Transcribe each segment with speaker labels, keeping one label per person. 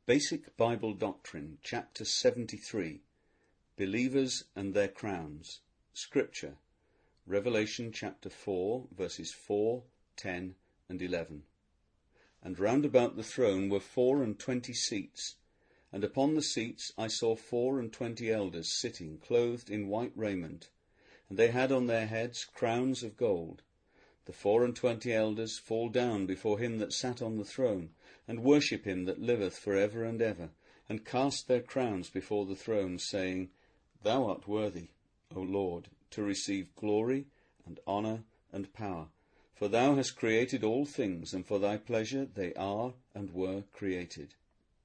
Speaker 1: Basic Bible Doctrine, Chapter 73, Believers and Their Crowns. Scripture, Revelation chapter 4, verses 4, 10, and 11. And round about the throne were 24 seats, and upon the seats I saw 24 elders sitting, clothed in white raiment, and they had on their heads crowns of gold. The 24 elders fall down before him that sat on the throne, and worship him that liveth for ever and ever, and cast their crowns before the throne, saying, Thou art worthy, O Lord, to receive glory and honour and power, for thou hast created all things, and for thy pleasure they are and were created.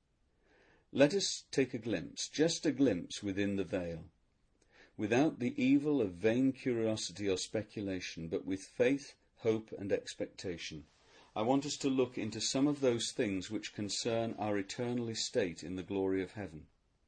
Speaker 1: Let us take a glimpse, just a glimpse within the veil, without the evil of vain curiosity or speculation, but with faith, hope and expectation. I want us to look into some of those things which concern our eternal estate in the glory of heaven.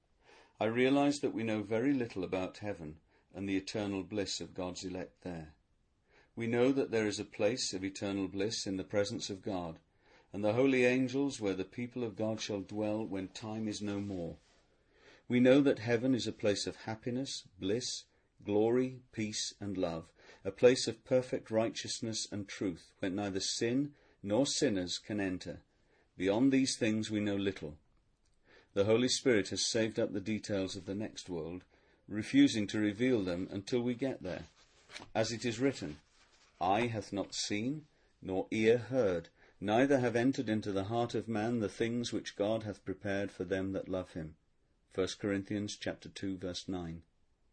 Speaker 1: I realize that we know very little about heaven and the eternal bliss of God's elect there. We know that there is a place of eternal bliss in the presence of God, and the holy angels where the people of God shall dwell when time is no more. We know that heaven is a place of happiness, bliss, glory, peace and love, a place of perfect righteousness and truth, where neither sin nor sinners can enter. Beyond these things we know little. The Holy Spirit has saved up the details of the next world, refusing to reveal them until we get there. As it is written, Eye hath not seen, nor ear heard, neither have entered into the heart of man the things which God hath prepared for them that love him. 1 Corinthians chapter 2, verse 9.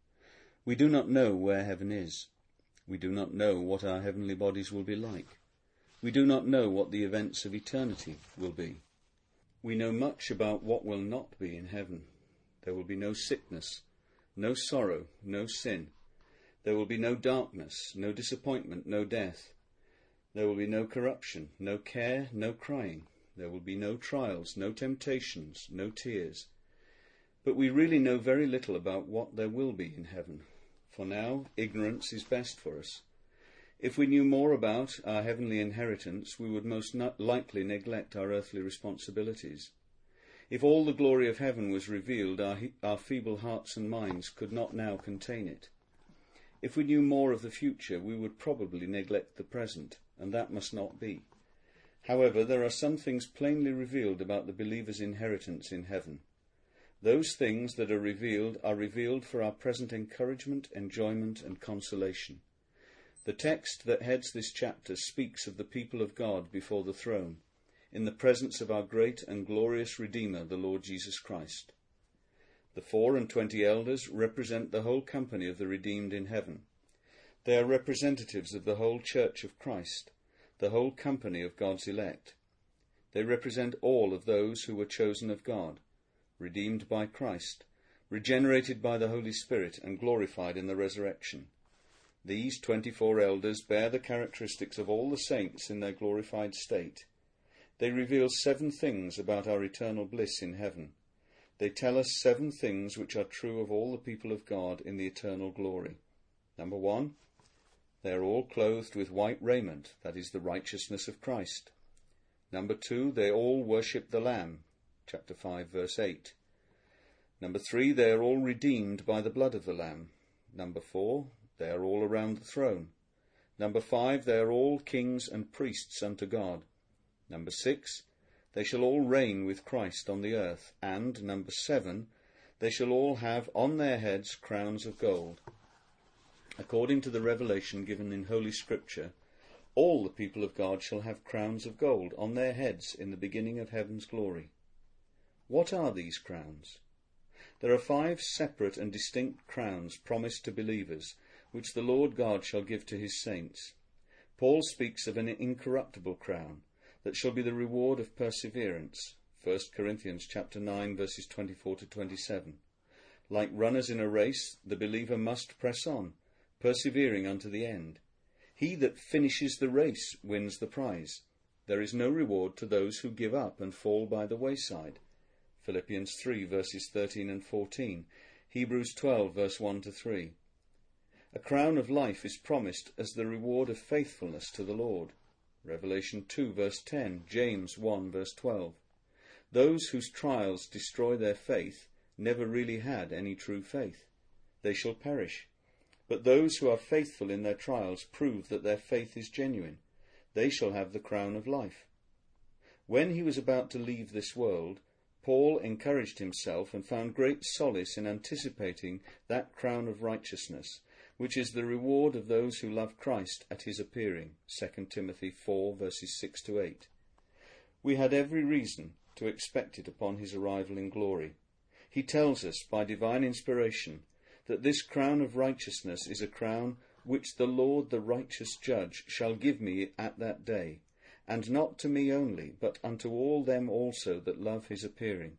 Speaker 1: We do not know where heaven is. We do not know what our heavenly bodies will be like. We do not know what the events of eternity will be. We know much about what will not be in heaven. There will be no sickness, no sorrow, no sin. There will be no darkness, no disappointment, no death. There will be no corruption, no care, no crying. There will be no trials, no temptations, no tears. But we really know very little about what there will be in heaven. For now, ignorance is best for us. If we knew more about our heavenly inheritance, we would most likely neglect our earthly responsibilities. If all the glory of heaven was revealed, our feeble hearts and minds could not now contain it. If we knew more of the future, we would probably neglect the present, and that must not be. However, there are some things plainly revealed about the believer's inheritance in heaven. Those things that are revealed for our present encouragement, enjoyment, and consolation. The text that heads this chapter speaks of the people of God before the throne, in the presence of our great and glorious Redeemer, the Lord Jesus Christ. The 24 elders represent the whole company of the redeemed in heaven. They are representatives of the whole church of Christ, the whole company of God's elect. They represent all of those who were chosen of God, redeemed by Christ, regenerated by the Holy Spirit, and glorified in the resurrection. These 24 elders bear the characteristics of all the saints in their glorified state. They reveal 7 things about our eternal bliss in heaven. They tell us 7 things which are true of all the people of God in the eternal glory. Number 1, they are all clothed with white raiment, that is the righteousness of Christ. Number 2, they all worship the Lamb, chapter 5, verse 8. Number 3, they are all redeemed by the blood of the Lamb. Number 4, they are all around the throne. Number 5, they are all kings and priests unto God. Number 6, they shall all reign with Christ on the earth. And number 7, they shall all have on their heads crowns of gold. According to the revelation given in Holy Scripture, all the people of God shall have crowns of gold on their heads in the beginning of heaven's glory. What are these crowns? There are 5 separate and distinct crowns promised to believers, which the Lord God shall give to his saints. Paul speaks of an incorruptible crown that shall be the reward of perseverance. 1 Corinthians chapter 9, verses 24 to 27. Like runners in a race, the believer must press on, persevering unto the end. He that finishes the race wins the prize. There is no reward to those who give up and fall by the wayside. Philippians 3, verses 13 and 14. Hebrews 12, verse 1 to 3. A crown of life is promised as the reward of faithfulness to the Lord. Revelation 2, verse 10, James 1, verse 12. Those whose trials destroy their faith never really had any true faith. They shall perish. But those who are faithful in their trials prove that their faith is genuine. They shall have the crown of life. When he was about to leave this world, Paul encouraged himself and found great solace in anticipating that crown of righteousness, which is the reward of those who love Christ at his appearing. 2 Timothy 4 verses 6 to 8. We had every reason to expect it upon his arrival in glory. He tells us by divine inspiration that this crown of righteousness is a crown which the Lord the righteous judge shall give me at that day, and not to me only, but unto all them also that love his appearing.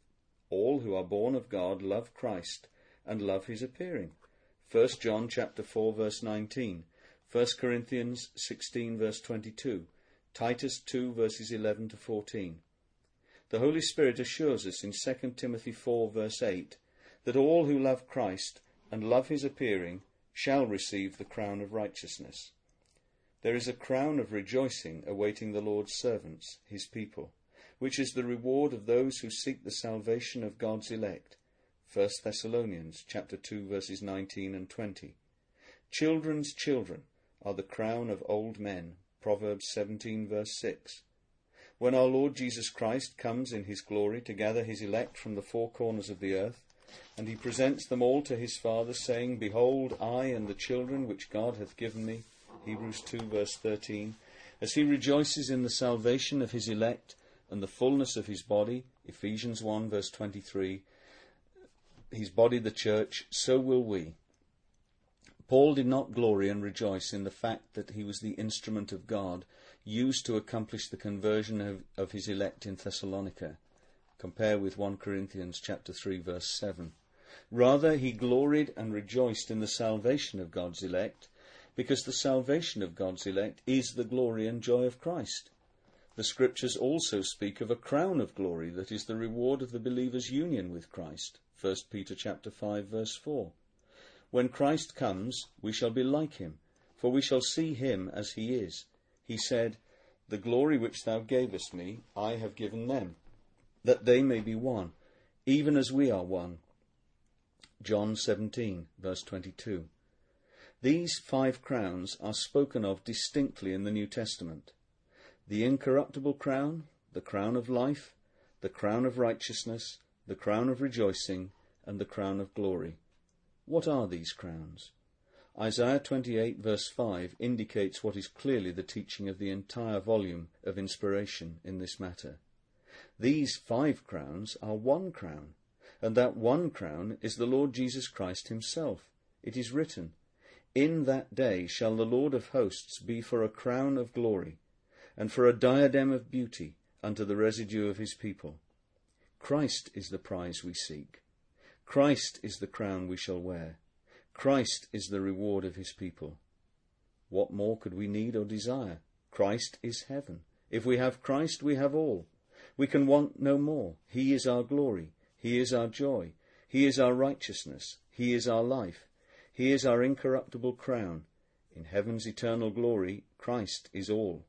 Speaker 1: All who are born of God love Christ and love his appearing. 1 John chapter 4 verse 19, 1 Corinthians 16 verse 22, Titus 2 verses 11 to 14. The Holy Spirit assures us in 2 Timothy 4 verse 8 that all who love Christ and love his appearing shall receive the crown of righteousness. There is a crown of rejoicing awaiting the Lord's servants, his people, which is the reward of those who seek the salvation of God's elect. 1 Thessalonians chapter 2 verses 19 and 20. Children's children are the crown of old men. Proverbs 17 verse 6. When our Lord Jesus Christ comes in his glory to gather his elect from the four corners of the earth, and he presents them all to his Father, saying, Behold, I and the children which God hath given me, Hebrews 2 verse 13, as he rejoices in the salvation of his elect and the fullness of his body, Ephesians 1 verse 23, his body the church, so will we. Paul did not glory and rejoice in the fact that he was the instrument of God used to accomplish the conversion of his elect in Thessalonica. Compare with 1 Corinthians chapter 3 verse 7. Rather, he gloried and rejoiced in the salvation of God's elect, because the salvation of God's elect is the glory and joy of Christ. The Scriptures also speak of a crown of glory that is the reward of the believer's union with Christ. 1 Peter chapter 5 verse 4. When Christ comes, we shall be like him, for we shall see him as he is. He said, The glory which thou gavest me, I have given them, that they may be one, even as we are one. John 17 verse 22. These 5 crowns are spoken of distinctly in the New Testament. The incorruptible crown, the crown of life, the crown of righteousness, the crown of rejoicing, and the crown of glory. What are these crowns? Isaiah 28 verse 5 indicates what is clearly the teaching of the entire volume of inspiration in this matter. These 5 crowns are one crown, and that one crown is the Lord Jesus Christ himself. It is written, In that day shall the Lord of hosts be for a crown of glory, and for a diadem of beauty unto the residue of his people. Christ is the prize we seek. Christ is the crown we shall wear. Christ is the reward of his people. What more could we need or desire? Christ is heaven. If we have Christ, we have all. We can want no more. He is our glory. He is our joy. He is our righteousness. He is our life. He is our incorruptible crown. In heaven's eternal glory, Christ is all.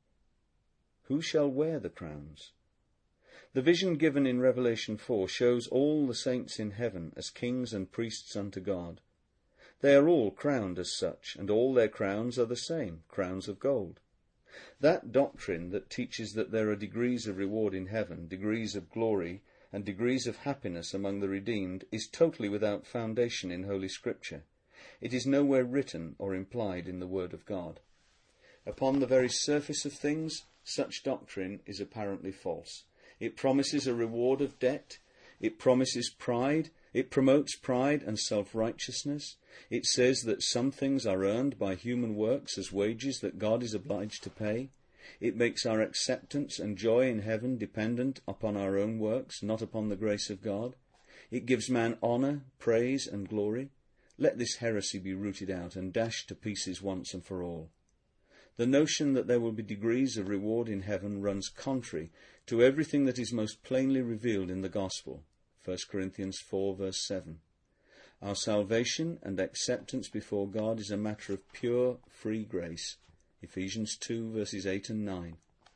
Speaker 1: Who shall wear the crowns? The vision given in Revelation 4 shows all the saints in heaven as kings and priests unto God. They are all crowned as such, and all their crowns are the same, crowns of gold. That doctrine that teaches that there are degrees of reward in heaven, degrees of glory, and degrees of happiness among the redeemed is totally without foundation in Holy Scripture. It is nowhere written or implied in the Word of God. Upon the very surface of things, such doctrine is apparently false. It promises a reward of debt. It promises pride. It promotes pride and self-righteousness. It says that some things are earned by human works as wages that God is obliged to pay. It makes our acceptance and joy in heaven dependent upon our own works, not upon the grace of God. It gives man honour, praise and glory. Let this heresy be rooted out and dashed to pieces once and for all. The notion that there will be degrees of reward in heaven runs contrary to everything that is most plainly revealed in the Gospel. 1 Corinthians 4 verse 7. Our salvation and acceptance before God is a matter of pure free grace. Ephesians 2 verses 8 and 9.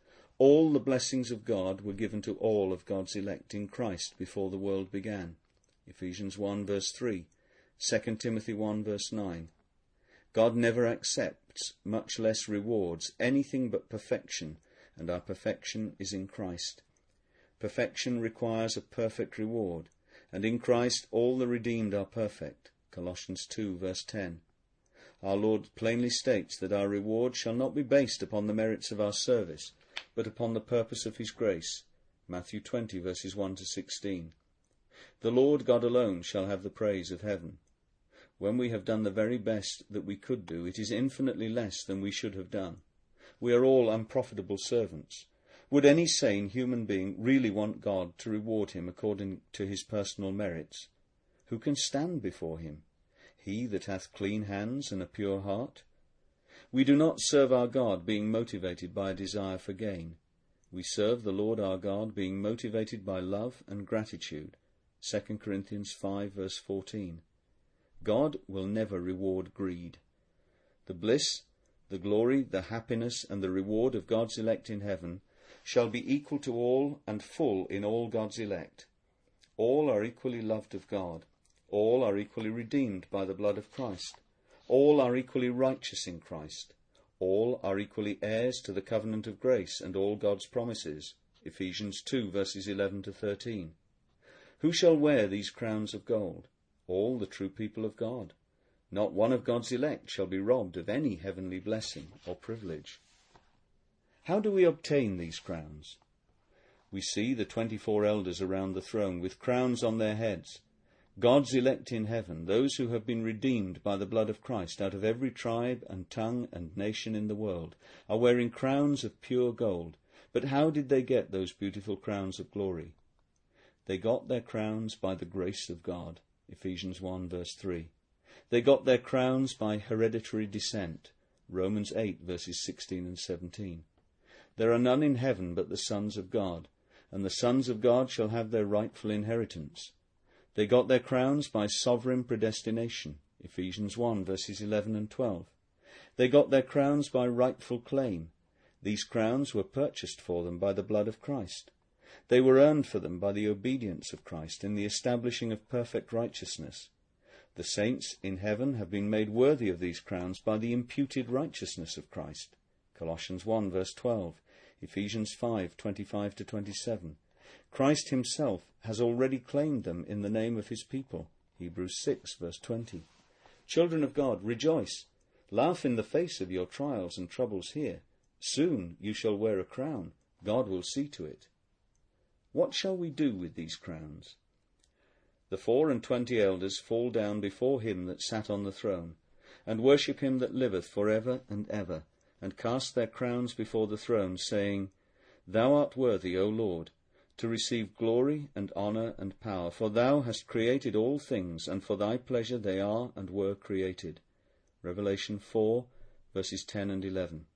Speaker 1: All the blessings of God were given to all of God's elect in Christ before the world began. Ephesians 1 verse 3, 2 Timothy 1 verse 9. God never accepts, much less rewards, anything but perfection, and our perfection is in Christ. Perfection requires a perfect reward, and in Christ all the redeemed are perfect. Colossians 2 verse 10. Our Lord plainly states that our reward shall not be based upon the merits of our service, but upon the purpose of his grace. Matthew 20 verses 1 to 16. The Lord God alone shall have the praise of heaven. When we have done the very best that we could do, it is infinitely less than we should have done. We are all unprofitable servants. Would any sane human being really want God to reward him according to his personal merits? Who can stand before him? He that hath clean hands and a pure heart? We do not serve our God being motivated by a desire for gain. We serve the Lord our God being motivated by love and gratitude. 2 Corinthians 5 verse 14. God will never reward greed. The bliss, the glory, the happiness, and the reward of God's elect in heaven shall be equal to all and full in all God's elect. All are equally loved of God. All are equally redeemed by the blood of Christ. All are equally righteous in Christ. All are equally heirs to the covenant of grace and all God's promises. Ephesians 2 verses 11 to 13. Who shall wear these crowns of gold? All the true people of God. Not one of God's elect shall be robbed of any heavenly blessing or privilege. How do we obtain these crowns? We see the 24 elders around the throne with crowns on their heads. God's elect in heaven, those who have been redeemed by the blood of Christ out of every tribe and tongue and nation in the world, are wearing crowns of pure gold. But how did they get those beautiful crowns of glory? They got their crowns by the grace of God. Ephesians 1 verse 3. They got their crowns by hereditary descent. Romans 8 verses 16 and 17. There are none in heaven but the sons of God, and the sons of God shall have their rightful inheritance. They got their crowns by sovereign predestination. Ephesians 1 verses 11 and 12. They got their crowns by rightful claim. These crowns were purchased for them by the blood of Christ. They were earned for them by the obedience of Christ in the establishing of perfect righteousness. The saints in heaven have been made worthy of these crowns by the imputed righteousness of Christ. Colossians 1 verse 12, Ephesians 5, 25 to 27. Christ himself has already claimed them in the name of his people. Hebrews 6 verse 20. Children of God, rejoice. Laugh in the face of your trials and troubles here. Soon you shall wear a crown. God will see to it. What shall we do with these crowns? The 24 elders fall down before him that sat on the throne, and worship him that liveth for ever and ever, and cast their crowns before the throne, saying, Thou art worthy, O Lord, to receive glory and honour and power, for thou hast created all things, and for thy pleasure they are and were created. Revelation 4 verses 10 and 11.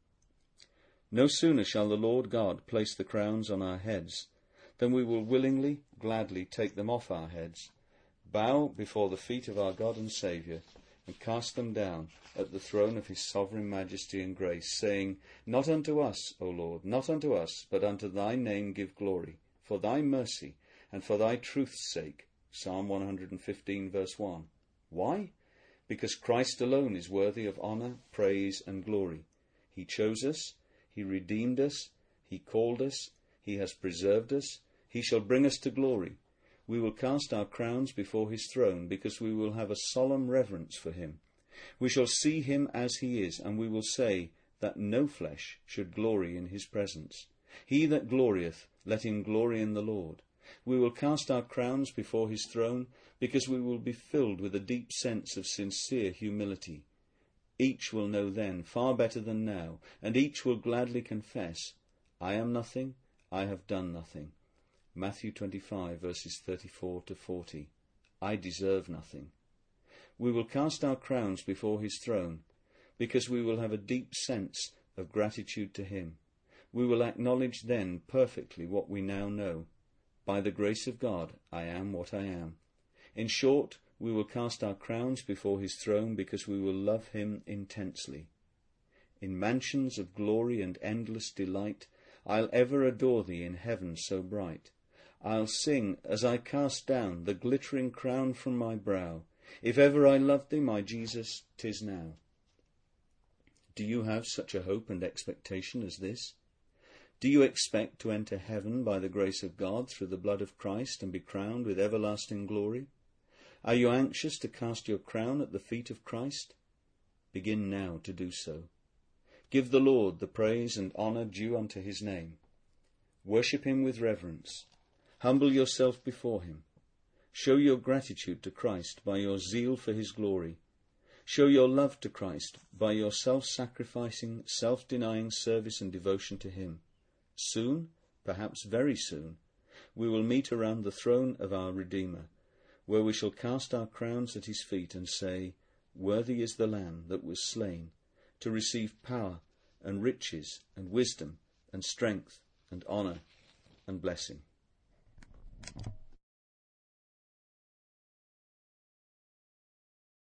Speaker 1: No sooner shall the Lord God place the crowns on our heads, than we will willingly, gladly take them off our heads, bow before the feet of our God and Saviour, and cast them down at the throne of his sovereign majesty and grace, saying, Not unto us, O Lord, not unto us, but unto thy name give glory, for thy mercy, and for thy truth's sake. Psalm 115 verse 1. Why? Because Christ alone is worthy of honour, praise, and glory. He chose us, he redeemed us, he called us, he has preserved us, he shall bring us to glory. We will cast our crowns before his throne, because we will have a solemn reverence for him. We shall see him as he is, and we will say that no flesh should glory in his presence. He that glorieth, let him glory in the Lord. We will cast our crowns before his throne, because we will be filled with a deep sense of sincere humility. Each will know then, far better than now, and each will gladly confess, I am nothing, I have done nothing. Matthew 25 verses 34 to 40. I deserve nothing. We will cast our crowns before his throne, because we will have a deep sense of gratitude to him. We will acknowledge then perfectly what we now know. By the grace of God, I am what I am. In short, we will cast our crowns before his throne, because we will love him intensely. In mansions of glory and endless delight, I'll ever adore thee in heaven so bright. I'll sing as I cast down the glittering crown from my brow. If ever I loved thee, my Jesus, 'tis now. Do you have such a hope and expectation as this? Do you expect to enter heaven by the grace of God through the blood of Christ and be crowned with everlasting glory? Are you anxious to cast your crown at the feet of Christ? Begin now to do so. Give the Lord the praise and honour due unto his name. Worship him with reverence. Humble yourself before him. Show your gratitude to Christ by your zeal for his glory. Show your love to Christ by your self-sacrificing, self-denying service and devotion to him. Soon, perhaps very soon, we will meet around the throne of our Redeemer, where we shall cast our crowns at his feet and say, Worthy is the Lamb that was slain, to receive power and riches and wisdom and strength and honour and blessing.